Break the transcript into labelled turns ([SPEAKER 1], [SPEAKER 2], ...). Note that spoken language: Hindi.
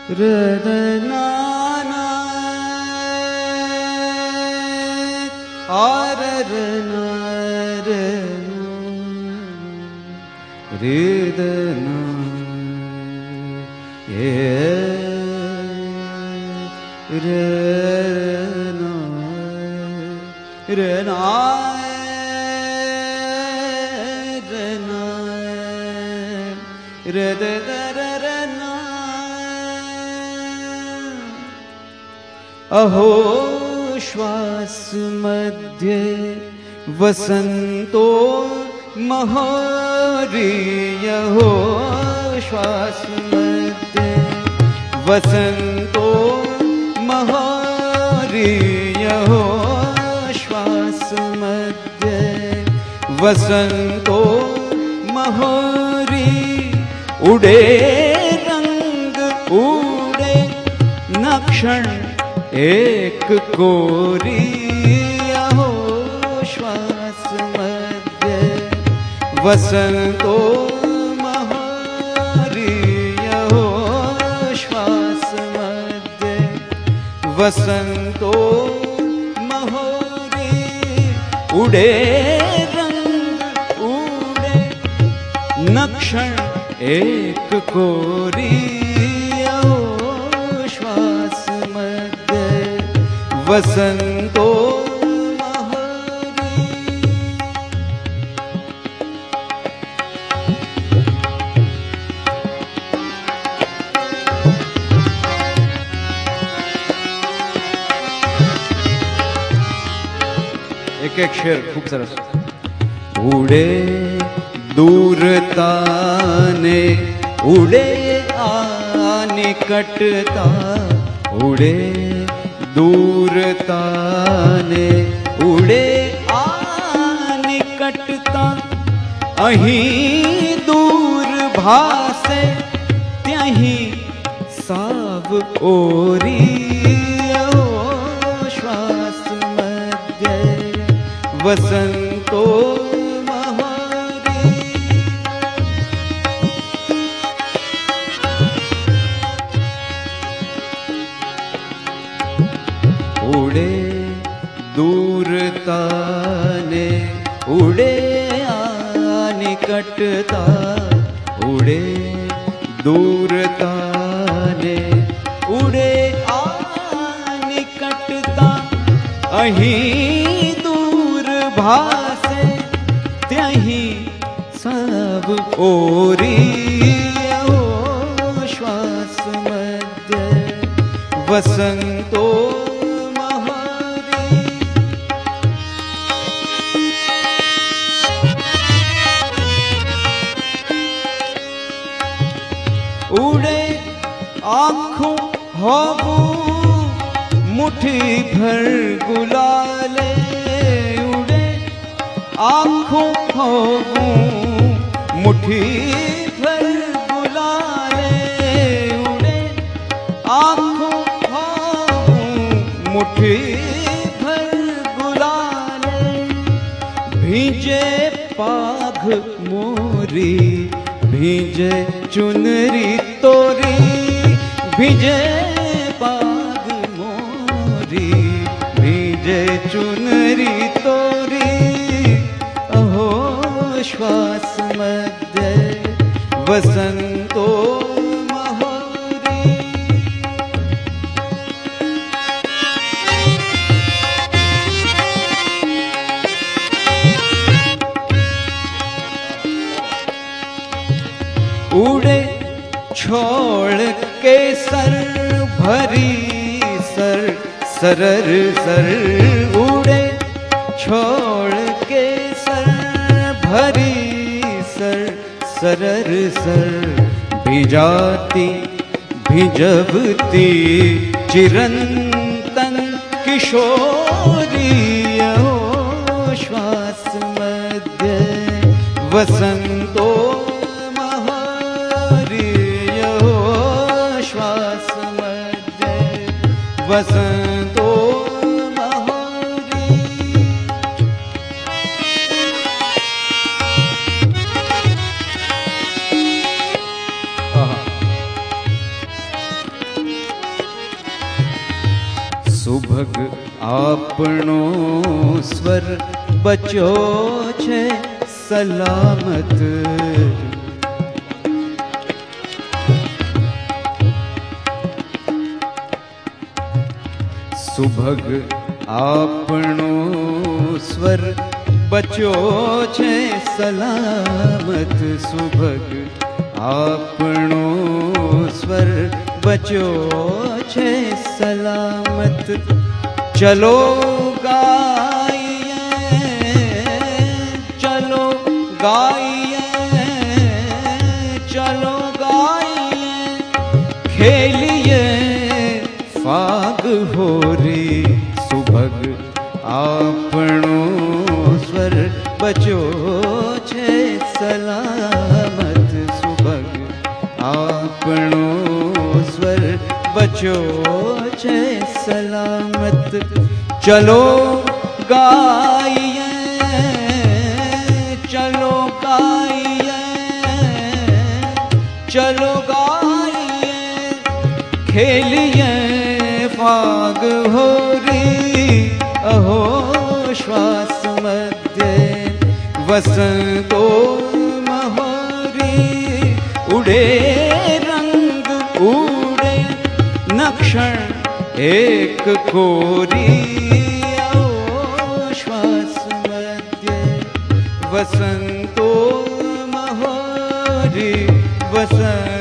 [SPEAKER 1] रदनाना आररना रेदना रना रना रदरना अहो श्वास मध्ये वसंतो महोरियहो श्वास मध्ये वसंतो महोरियहो श्वास मध्ये वसंतो महोरी उड़े रंग उड़े नक्षण एक कोरी अहो श्वास मध्ये वसंतो महोरियहो श्वास मध्ये वसंतो महोरी उड़े रंग उड़े नक्षण एक कोरी अहो श्वास मध्ये वसंतो महोरी। एक एक शेर खूब सरस। उड़े दूरताने उड़े निकटता उड़े दूरताने उड़े निकटता अहीं दूर भासे त्यहीं साव ओरी अहो श्वास मध्ये वसंतो उड़े दूरताने उड़े निकटता उड़े दूरताने उड़े निकटता अहीं दूर भासे त्यहीं सब ओरी अहो श्वास मध्ये वसंतो उड़े आँखों होबू मुट्ठी भर गुलाले उड़े आँखों होबू मुट्ठी भर गुलाले उड़े आँखों होबू मुट्ठी भर गुलाले भीजे पाघ मोरी भीजे चुनरी तोरी भीजे पाग मोरी भीजे चुनरी तोरी अहो श्वास मध्ये वसंतो महोरी। उड़े छोड़ के सर भरी सर सरर सर उड़े छोड़ के सर भरी सर सरर सर भिजाती भिजबती चिरंतन किशोरी अहो श्वास मध्ये वसंतो वसंतो महोरी। सुभग आपनो स्वर बचो छे सलामत। सुभग आपनो स्वर बचो छे सलामत। सुभग आपनो स्वर बचो छे सलामत। चलो गाइए, चलो गाइए, चलो गाइए, खेलिए फाग होरी। सुभग आपनो स्वर बचो छे सलामत। सुभग आपनो स्वर बचो छे सलामत। चलो गाइए, चलो गाइए, चलो गाइए, खेलिए फाग होरी। अहो श्वास मध्ये वसंतो महोरी। उड़े रंग उड़े नक्षण एक कोरी। अहो श्वास मध्ये वसंतो महोरी। वसंत